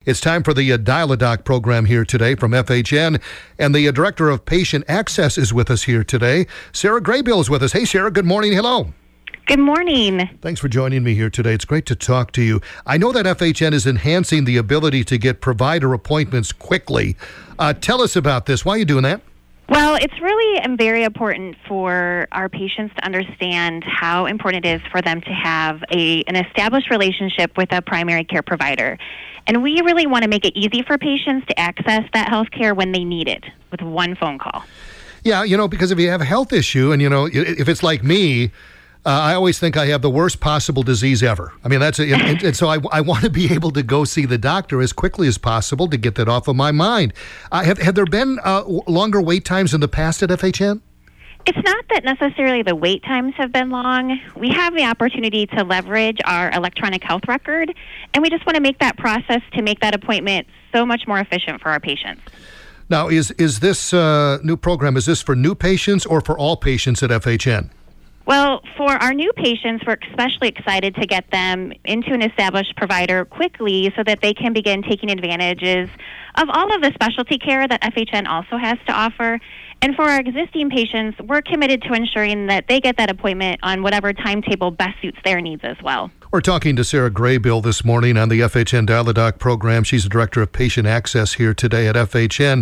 It's time for the Dial-A-Doc program here today from FHN, and the Director of Patient Access is with us here today. Sarah Graybill is with us. Hey, Sarah, good morning. Hello. Good morning. Thanks for joining me here today. It's great to talk to you. I know that FHN is enhancing the ability to get provider appointments quickly. Tell us about this. Why are you doing that? Well, it's really very important for our patients to understand how important it is for them to have an established relationship with a primary care provider. And we really want to make it easy for patients to access that health care when they need it with one phone call. Yeah, because if you have a health issue and, if it's like me, I always think I have the worst possible disease ever. I mean, and so I want to be able to go see the doctor as quickly as possible to get that off of my mind. Have there been longer wait times in the past at FHN? It's not that necessarily the wait times have been long. We have the opportunity to leverage our electronic health record, and we just want to make that process to make that appointment so much more efficient for our patients. Now, is this new program, is this for new patients or for all patients at FHN? Well, for our new patients, we're especially excited to get them into an established provider quickly so that they can begin taking advantages of all of the specialty care that FHN also has to offer. And for our existing patients, we're committed to ensuring that they get that appointment on whatever timetable best suits their needs as well. We're talking to Sarah Graybill this morning on the FHN Dial-A-Doc program. She's the Director of Patient Access here today at FHN.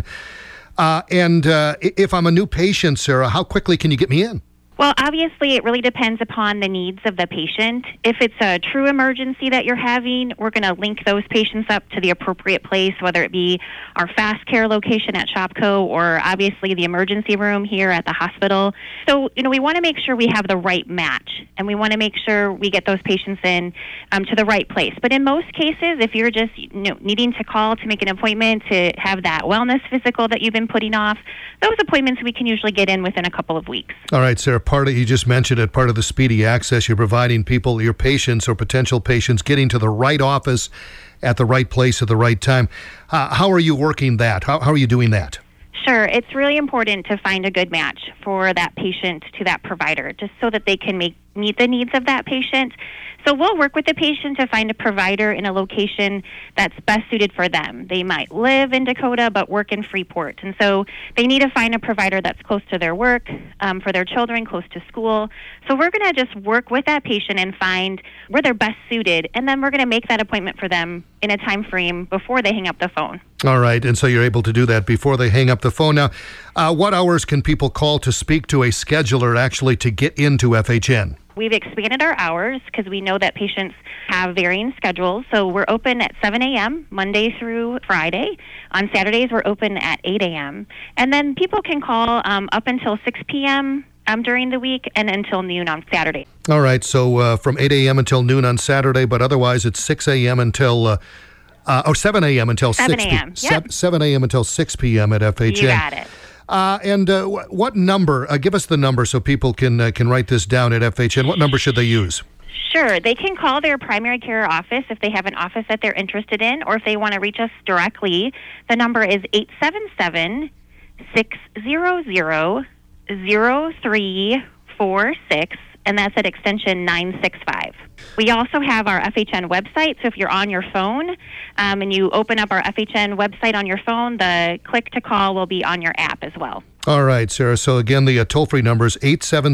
If I'm a new patient, Sarah, how quickly can you get me in? Well, obviously, it really depends upon the needs of the patient. If it's a true emergency that you're having, we're going to link those patients up to the appropriate place, whether it be our fast care location at Shopko or obviously the emergency room here at the hospital. So, we want to make sure we have the right match, and we want to make sure we get those patients in to the right place. But in most cases, if you're just needing to call to make an appointment to have that wellness physical that you've been putting off, those appointments we can usually get in within a couple of weeks. All right, Sarah. You just mentioned it, part of the speedy access, you're providing people, your patients or potential patients, getting to the right office at the right place at the right time. How are you working that? How are you doing that? Sure. It's really important to find a good match for that patient to that provider, just so that they can meet the needs of that patient. So we'll work with the patient to find a provider in a location that's best suited for them. They might live in Dakota but work in Freeport, and so they need to find a provider that's close to their work, for their children, close to school. So we're going to just work with that patient and find where they're best suited, and then we're going to make that appointment for them in a time frame before they hang up the phone. All right, and so you're able to do that before they hang up the phone. Now, what hours can people call to speak to a scheduler actually to get into FHN? We've expanded our hours because we know that patients have varying schedules. So we're open at 7 a.m. Monday through Friday. On Saturdays, we're open at 8 a.m. And then people can call up until 6 p.m. During the week and until noon on Saturday. All right, so from 8 a.m. until noon on Saturday, but otherwise it's 6 a.m. until... 7 a.m. until 7 6 a.m. Yep. 7 a.m. until 6 p.m. at FHN. You got it. What number? Give us the number so people can write this down at FHN. What number should they use? Sure. They can call their primary care office if they have an office that they're interested in, or if they want to reach us directly. The number is 877-600-0346, and that's at extension 965. We also have our FHN website, so if you're on your phone and you open up our FHN website on your phone, the click to call will be on your app as well. All right, Sarah. So again, the toll-free number is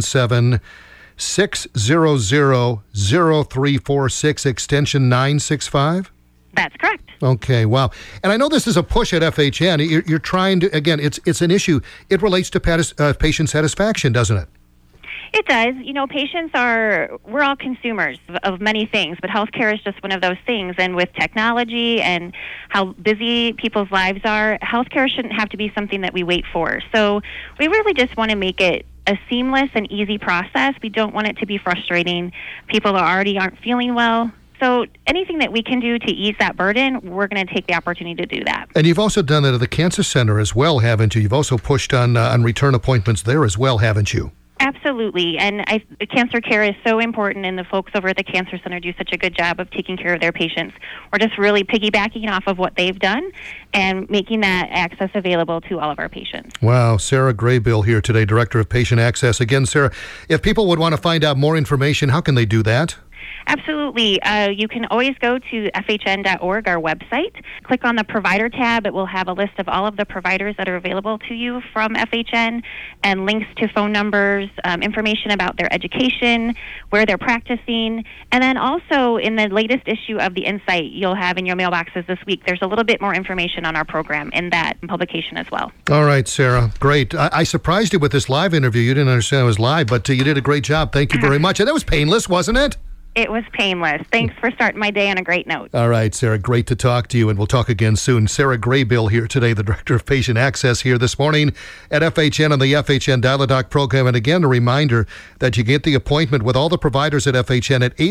877-600-0346, extension 965? That's correct. Okay, wow. And I know this is a push at FHN. You're trying to, again, it's an issue. It relates to patient satisfaction, doesn't it? It does. We're all consumers of many things, but healthcare is just one of those things. And with technology and how busy people's lives are, healthcare shouldn't have to be something that we wait for. So we really just want to make it a seamless and easy process. We don't want it to be frustrating. People aren't feeling well. So anything that we can do to ease that burden, we're going to take the opportunity to do that. And you've also done that at the Cancer Center as well, haven't you? You've also pushed on return appointments there as well, haven't you? Absolutely. And cancer care is so important, and the folks over at the Cancer Center do such a good job of taking care of their patients. We're just really piggybacking off of what they've done and making that access available to all of our patients. Wow. Sarah Graybill here today, Director of Patient Access. Again, Sarah, if people would want to find out more information, how can they do that? Absolutely. You can always go to FHN.org, our website. Click on the provider tab. It will have a list of all of the providers that are available to you from FHN and links to phone numbers, information about their education, where they're practicing. And then also in the latest issue of The Insight you'll have in your mailboxes this week, there's a little bit more information on our program in that publication as well. All right, Sarah. Great. I surprised you with this live interview. You didn't understand it was live, but you did a great job. Thank you very much. And that was painless, wasn't it? It was painless. Thanks for starting my day on a great note. All right, Sarah, great to talk to you, and we'll talk again soon. Sarah Graybill here today, the Director of Patient Access here this morning at FHN on the FHN Dial-A-Doc program. And again, a reminder that you get the appointment with all the providers at FHN at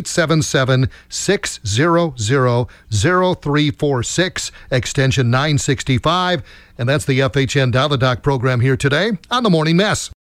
877-600-0346, extension 965. And that's the FHN Dial-A-Doc program here today on The Morning Mess.